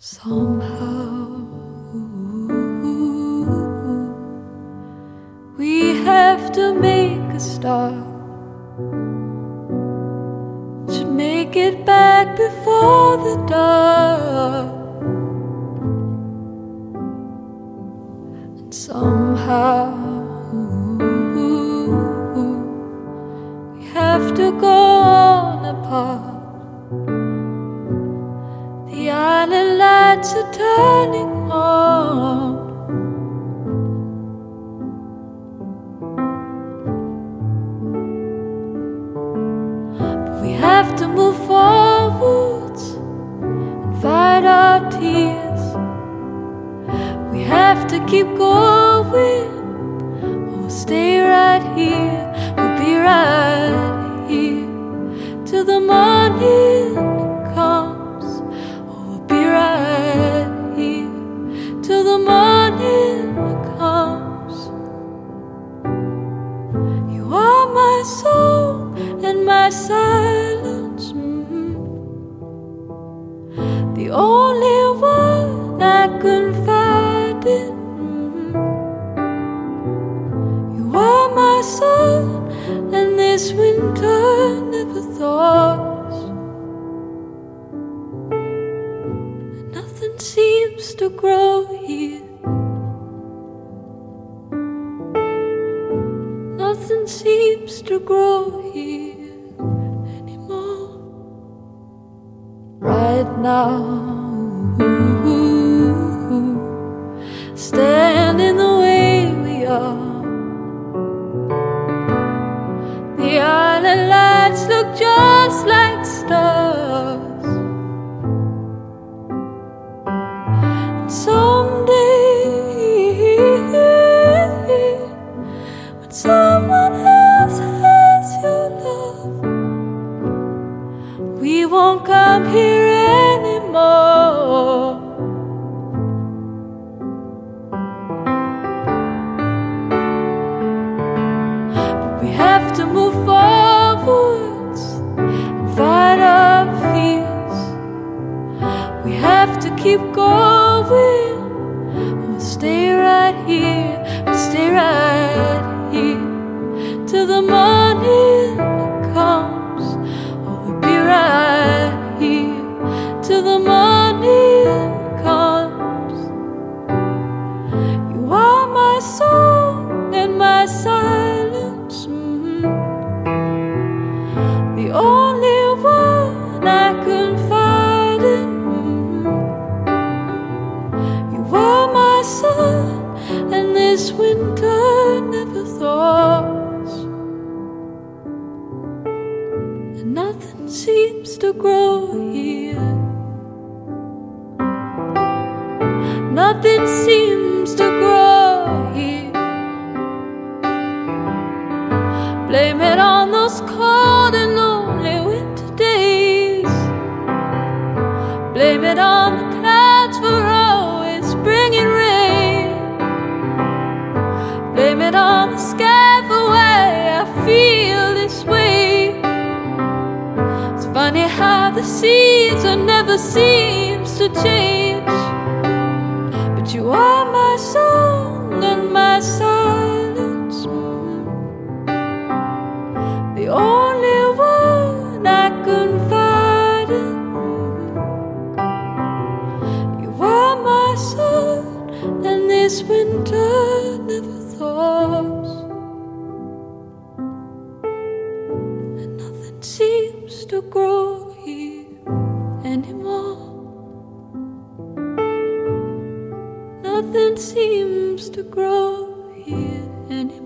Somehow we have to make a start to make it back before the dark. And somehow we have to go on apart. The island lights are turning on. But we have to move forwards and fight our tears. We have to keep going or stay right here. We'll be right here till the morning comes. Till the morning comes. You are my soul and my silence, the only one I confide in. You are my sun and this winter never thought. Nothing seems to grow here. Nothing seems to grow here anymore. Right now, standing the way we are, the island lights look just like stars. Someday, when someone else has your love, we won't come here anymore. But we have to move forwards and fight our fears. We have to keep going. We'll stay right here. We'll stay right here till the morning comes. Oh, we'll be right here till the morning comes. You are my song and my silence, the only one I confide in. Sun and this winter never thought. And nothing seems to grow here. Nothing seems to grow here. Blame it on those cold and lonely winter days. Blame it on the clouds for always bringing rain. Blame it on the sky for why I feel this way. It's funny how the season never seems to change. But you are my song and my silence, the only one I confide in. You are my sun and this winter never thought. And nothing seems to grow here anymore. Nothing seems to grow here anymore.